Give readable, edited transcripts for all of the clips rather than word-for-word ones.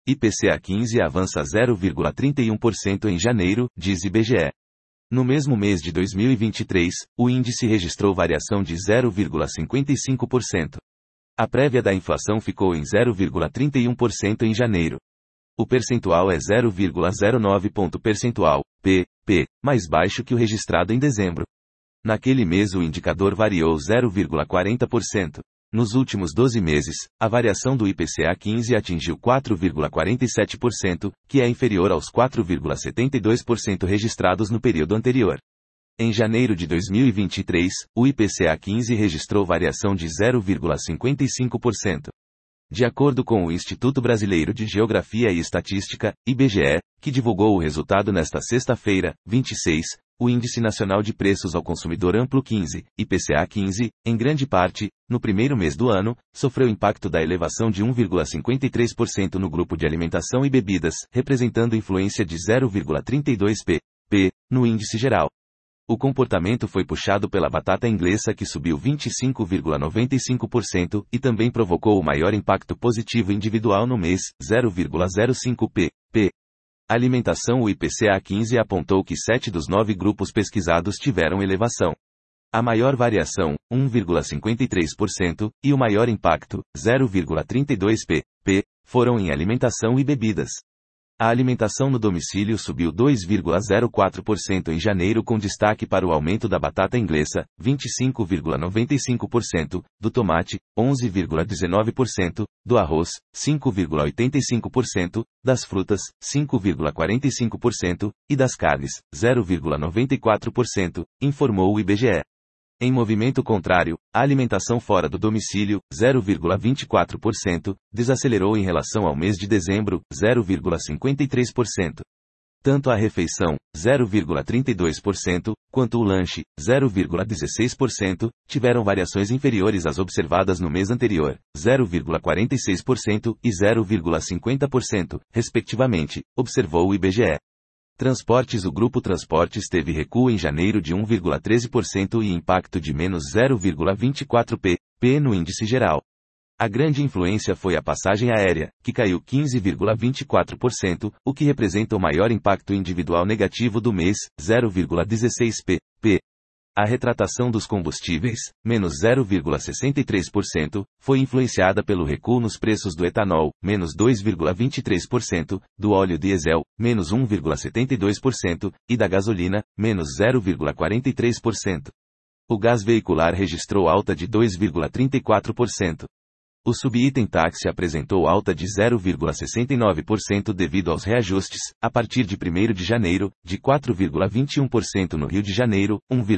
IPCA 15 avança 0,31% em janeiro, diz IBGE. No mesmo mês de 2023, o índice registrou variação de 0,55%. A prévia da inflação ficou em 0,31% em janeiro. O percentual é 0,09 ponto percentual, mais baixo que o registrado em dezembro. Naquele mês o indicador variou 0,40%. Nos últimos 12 meses, a variação do IPCA 15 atingiu 4,47%, que é inferior aos 4,72% registrados no período anterior. Em janeiro de 2023, o IPCA 15 registrou variação de 0,55%. De acordo com o Instituto Brasileiro de Geografia e Estatística, IBGE, que divulgou o resultado nesta sexta-feira, 26, o Índice Nacional de Preços ao Consumidor Amplo 15, IPCA 15, em grande parte, no primeiro mês do ano, sofreu impacto da elevação de 1,53% no grupo de alimentação e bebidas, representando influência de 0,32 p no índice geral. O comportamento foi puxado pela batata inglesa que subiu 25,95% e também provocou o maior impacto positivo individual no mês, 0,05 p. Alimentação. O IPCA 15 apontou que 7 dos 9 grupos pesquisados tiveram elevação. A maior variação, 1,53%, e o maior impacto, 0,32 p, foram em alimentação e bebidas. A alimentação no domicílio subiu 2,04% em janeiro com destaque para o aumento da batata inglesa, 25,95%, do tomate, 11,19%, do arroz, 5,85%, das frutas, 5,45% e das carnes, 0,94%, informou o IBGE. Em movimento contrário, a alimentação fora do domicílio, 0,24%, desacelerou em relação ao mês de dezembro, 0,53%. Tanto a refeição, 0,32%, quanto o lanche, 0,16%, tiveram variações inferiores às observadas no mês anterior, 0,46% e 0,50%, respectivamente, observou o IBGE. Transportes. O grupo Transportes teve recuo em janeiro de 1,13% e impacto de menos 0,24 p no índice geral. A grande influência foi a passagem aérea, que caiu 15,24%, o que representa o maior impacto individual negativo do mês, 0,16 p. A retratação dos combustíveis, menos 0,63%, foi influenciada pelo recuo nos preços do etanol, menos 2,23%, do óleo diesel, menos 1,72%, e da gasolina, menos 0,43%. O gás veicular registrou alta de 2,34%. O subitem táxi apresentou alta de 0,69% devido aos reajustes, a partir de 1º de janeiro, de 4,21% no Rio de Janeiro,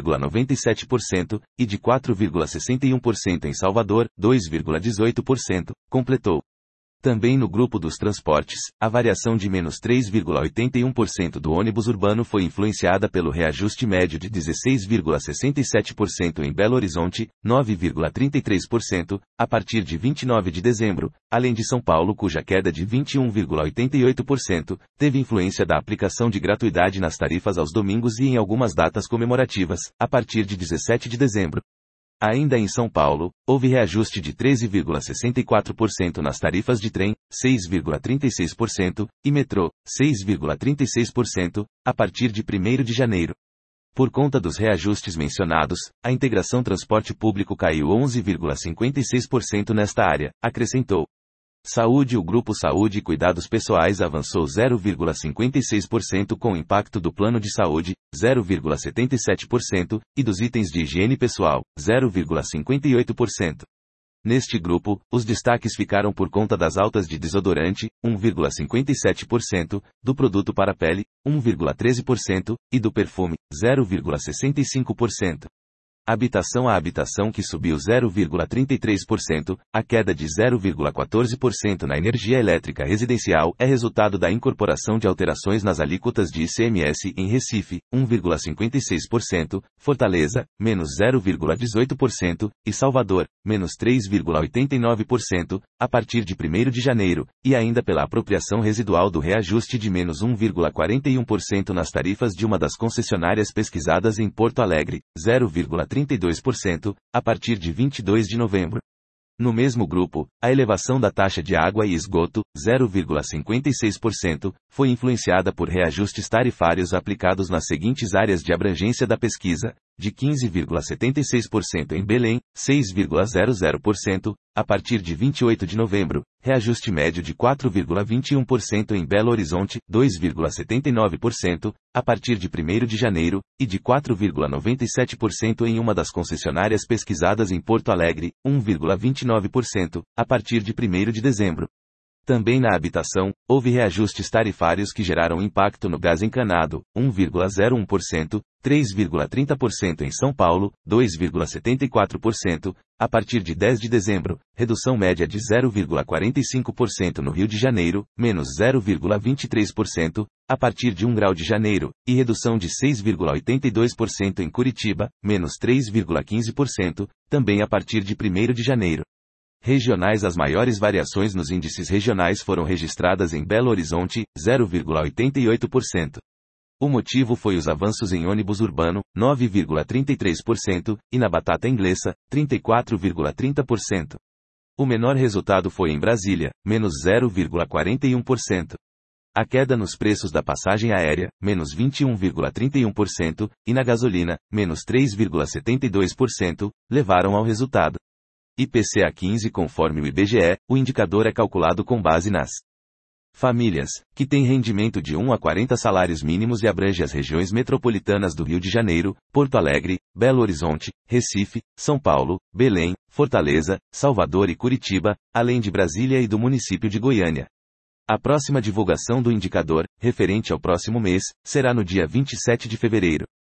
1,97%, e de 4,61% em Salvador, 2,18%, completou. Também no grupo dos transportes, a variação de menos 3,81% do ônibus urbano foi influenciada pelo reajuste médio de 16,67% em Belo Horizonte, 9,33%, a partir de 29 de dezembro, além de São Paulo cuja queda de 21,88% teve influência da aplicação de gratuidade nas tarifas aos domingos e em algumas datas comemorativas, a partir de 17 de dezembro. Ainda em São Paulo, houve reajuste de 13,64% nas tarifas de trem, 6,36%, e metrô, 6,36%, a partir de 1º de janeiro. Por conta dos reajustes mencionados, a integração transporte público caiu 11,56% nesta área, acrescentou. Saúde. O grupo Saúde e Cuidados Pessoais avançou 0,56% com o impacto do plano de saúde, 0,77%, e dos itens de higiene pessoal, 0,58%. Neste grupo, os destaques ficaram por conta das altas de desodorante, 1,57%, do produto para pele, 1,13%, e do perfume, 0,65%. Habitação. A habitação que subiu 0,33%, a queda de 0,14% na energia elétrica residencial é resultado da incorporação de alterações nas alíquotas de ICMS em Recife, 1,56%, Fortaleza, menos 0,18%, e Salvador, menos 3,89%, a partir de 1º de janeiro, e ainda pela apropriação residual do reajuste de menos 1,41% nas tarifas de uma das concessionárias pesquisadas em Porto Alegre, 0,32%, a partir de 22 de novembro. No mesmo grupo, a elevação da taxa de água e esgoto, 0,56%, foi influenciada por reajustes tarifários aplicados nas seguintes áreas de abrangência da pesquisa, de 15,76% em Belém, 6,00%, a partir de 28 de novembro, reajuste médio de 4,21% em Belo Horizonte, 2,79%, a partir de 1º de janeiro, e de 4,97% em uma das concessionárias pesquisadas em Porto Alegre, 1,29%, a partir de 1º de dezembro. Também na habitação, houve reajustes tarifários que geraram impacto no gás encanado, 1,01%, 3,30% em São Paulo, 2,74%, a partir de 10 de dezembro, redução média de 0,45% no Rio de Janeiro, menos 0,23%, a partir de 1 grau de janeiro, e redução de 6,82% em Curitiba, menos 3,15%, também a partir de 1º de janeiro. Regionais. As maiores variações nos índices regionais foram registradas em Belo Horizonte, 0,88%. O motivo foi os avanços em ônibus urbano, 9,33%, e na batata inglesa, 34,30%. O menor resultado foi em Brasília, menos 0,41%. A queda nos preços da passagem aérea, menos 21,31%, e na gasolina, menos 3,72%, levaram ao resultado. IPCA 15. Conforme o IBGE, o indicador é calculado com base nas famílias, que têm rendimento de 1 a 40 salários mínimos e abrange as regiões metropolitanas do Rio de Janeiro, Porto Alegre, Belo Horizonte, Recife, São Paulo, Belém, Fortaleza, Salvador e Curitiba, além de Brasília e do município de Goiânia. A próxima divulgação do indicador, referente ao próximo mês, será no dia 27 de fevereiro.